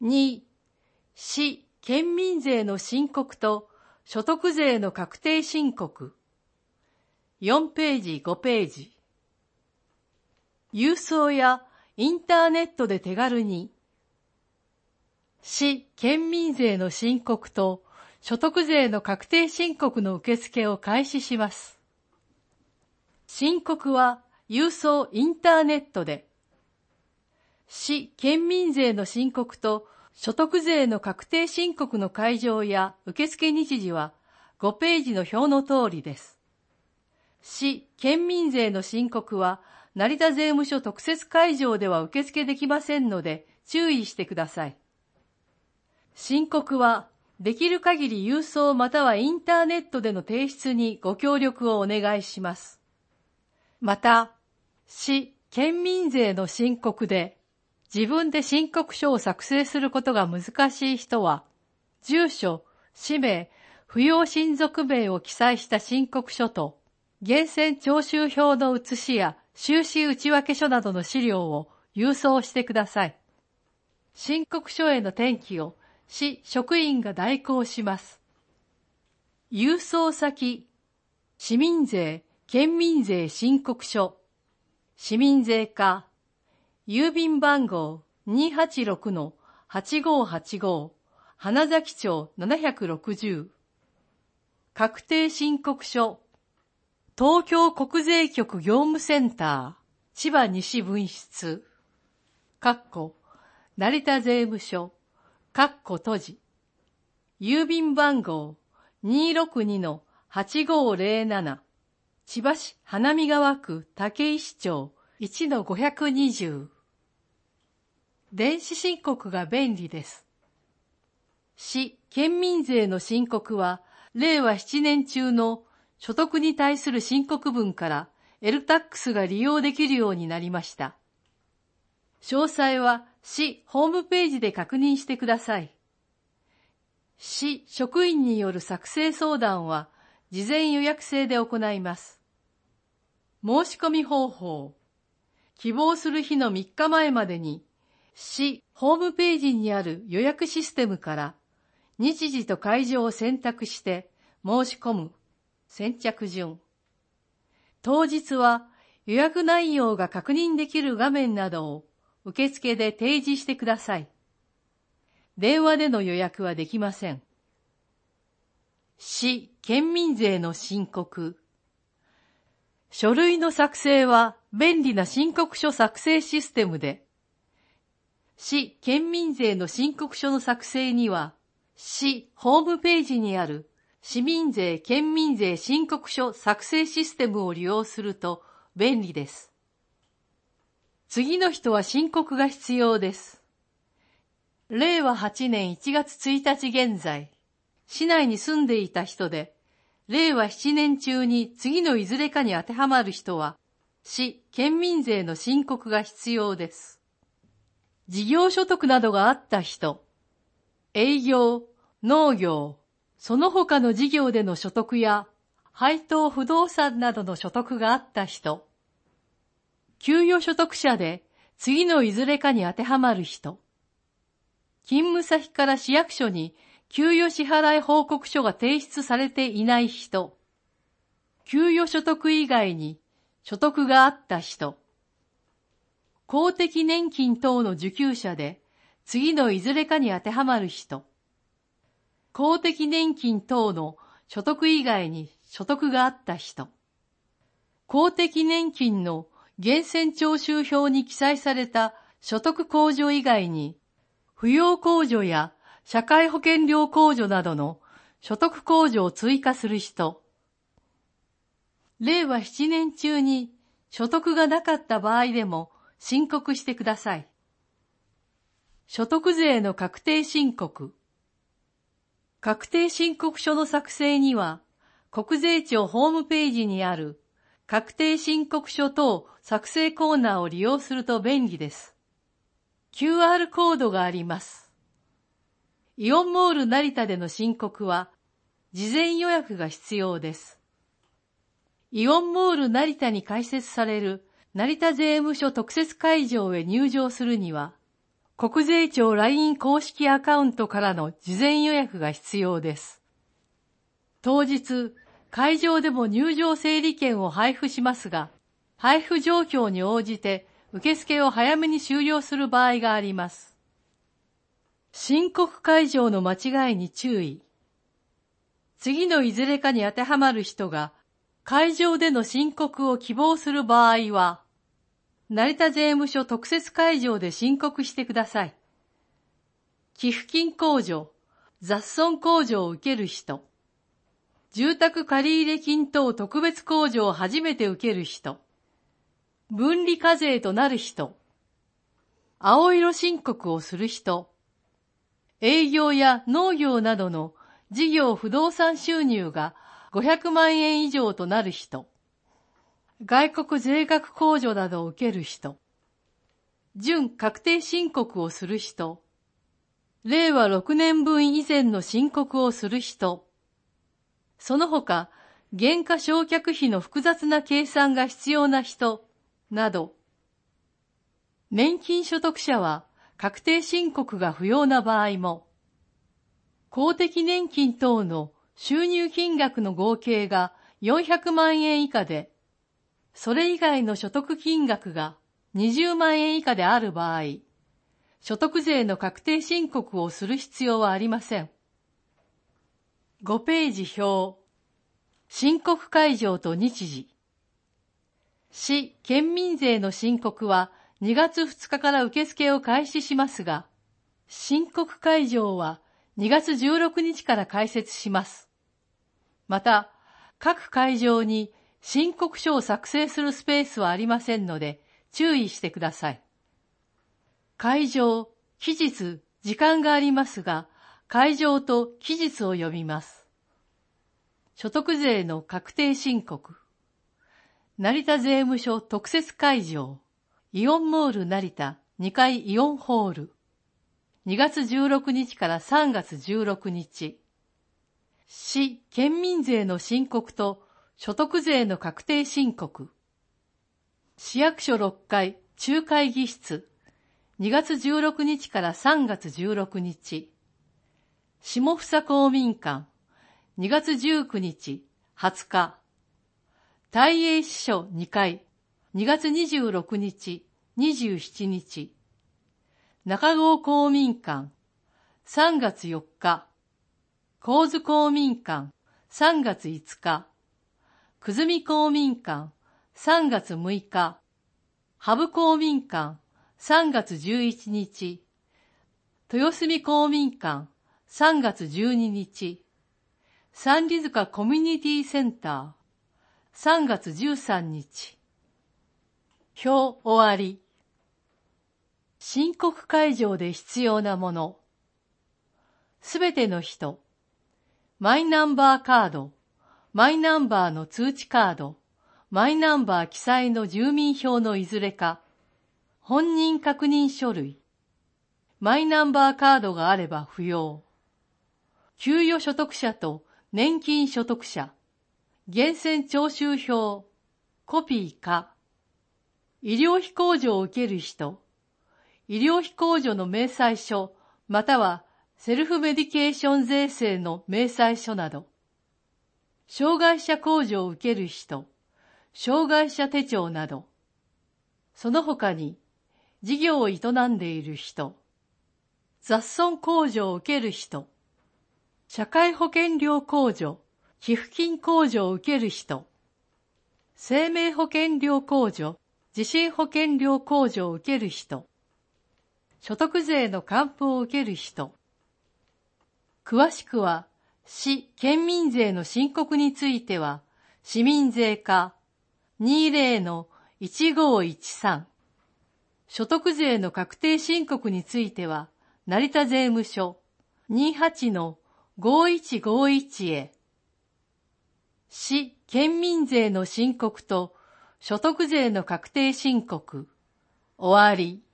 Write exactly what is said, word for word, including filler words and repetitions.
に、市・県民税の申告と所得税の確定申告。よんページ、ごページ。郵送やインターネットで手軽に市・県民税の申告と所得税の確定申告の受付を開始します。申告は郵送インターネットで、市・県民税の申告と所得税の確定申告の会場や受付日時はごページの表の通りです。市・県民税の申告は成田税務署特設会場では受付できませんので注意してください。申告はできる限り郵送またはインターネットでの提出にご協力をお願いします。また、市・県民税の申告で自分で申告書を作成することが難しい人は、住所、氏名、扶養親族名を記載した申告書と、源泉徴収票の写しや収支内訳書などの資料を郵送してください。申告書への転記を市職員が代行します。郵送先、市民税、県民税申告書、市民税課、郵便番号 にーはちろくのはちごーはちごー、花咲町ななひゃくろくじゅう。確定申告書、東京国税局業務センター、千葉西分室、かっこ、成田税務署、かっこ閉じ、郵便番号 にーろくにのはちごーぜろなな、千葉市花見川区武石町いちのごひゃくにじゅう。電子申告が便利です。市・県民税の申告は、れいわななねん中の所得に対する申告分から エルタックス が利用できるようになりました。詳細は市ホームページで確認してください。市職員による作成相談は事前予約制で行います。申し込み方法。希望する日のみっかまえまでに市ホームページにある予約システムから日時と会場を選択して申し込む。先着順。当日は予約内容が確認できる画面などを受付で提示してください。電話での予約はできません。市・県民税の申告。書類の作成は便利な申告書作成システムで、市・県民税の申告書の作成には、市ホームページにある市民税・県民税申告書作成システムを利用すると便利です。次の人は申告が必要です。れいわはちねんいちがつついたち現在、市内に住んでいた人で、れいわななねん中に次のいずれかに当てはまる人は、市・県民税の申告が必要です。事業所得などがあった人、営業、農業、その他の事業での所得や、配当不動産などの所得があった人、給与所得者で次のいずれかに当てはまる人、勤務先から市役所に給与支払い報告書が提出されていない人、給与所得以外に所得があった人、公的年金等の受給者で次のいずれかに当てはまる人、公的年金等の所得以外に所得があった人、公的年金の源泉徴収票に記載された所得控除以外に、扶養控除や社会保険料控除などの所得控除を追加する人、れいわななねん中に所得がなかった場合でも申告してください。所得税の確定申告。確定申告書の作成には、国税庁ホームページにある確定申告書等作成コーナーを利用すると便利です。キューアール コードがあります。イオンモール成田での申告は、事前予約が必要です。イオンモール成田に開設される成田税務署特設会場へ入場するには、 国税庁 ライン 公式アカウントからの事前予約が必要です。当日、会場でも入場整理券を配布しますが、配布状況に応じて受付を早めに終了する場合があります。申告会場の間違いに注意。次のいずれかに当てはまる人が会場での申告を希望する場合は、成田税務署特設会場で申告してください。寄付金控除、雑損控除を受ける人、住宅借入金等特別控除を初めて受ける人、分離課税となる人、青色申告をする人、営業や農業などの事業不動産収入がごひゃくまんえん以上となる人、外国税額控除などを受ける人、準確定申告をする人、れいわろくねんぶん以前の申告をする人、その他、減価償却費の複雑な計算が必要な人など、年金所得者は確定申告が不要な場合も、公的年金等の収入金額の合計がよんひゃくまんえん以下で、それ以外の所得金額がにじゅうまんえん以下である場合、所得税の確定申告をする必要はありません。ごページ表。申告会場と日時。市・県民税の申告はにがつふつかから受付を開始しますが、申告会場はにがつじゅうろくにちから開設します。また、各会場に申告書を作成するスペースはありませんので、注意してください。会場、期日、時間がありますが、会場と期日を読みます。所得税の確定申告。成田税務署特設会場、イオンモール成田にかいイオンホール。にがつじゅうろくにちからさんがつじゅうろくにち。市・県民税の申告と所得税の確定申告。市役所ろっかい中会議室。にがつじゅうろくにちからさんがつじゅうろくにち。下総公民館。にがつじゅうくにち、はつか。大英支所にかい。にがつにじゅうろくにち、にじゅうしちにち。中郷公民館。さんがつよっか。神津公民館。さんがついつか。久住公民館。さんがつむいか。羽生公民館。さんがつじゅういちにち。豊澄公民館。さんがつじゅうににち。三里塚コミュニティセンター。さんがつじゅうさんにち。表終わり。申告会場で必要なもの。すべての人。マイナンバーカード。マイナンバーの通知カード。マイナンバー記載の住民票のいずれか。本人確認書類。マイナンバーカードがあれば不要。給与所得者と年金所得者。源泉徴収票。コピーか。医療費控除を受ける人。医療費控除の明細書、またはセルフメディケーション税制の明細書など。障害者控除を受ける人。障害者手帳など。その他に、事業を営んでいる人。雑損控除を受ける人。社会保険料控除、寄付金控除を受ける人。生命保険料控除、地震保険料控除を受ける人。所得税の還付を受ける人。詳しくは、市・県民税の申告については、市民税課 にじゅうのいちごいちさん。所得税の確定申告については、成田税務署 にじゅうはちのごいちごいち へ。市・県民税の申告と所得税の確定申告。終わり。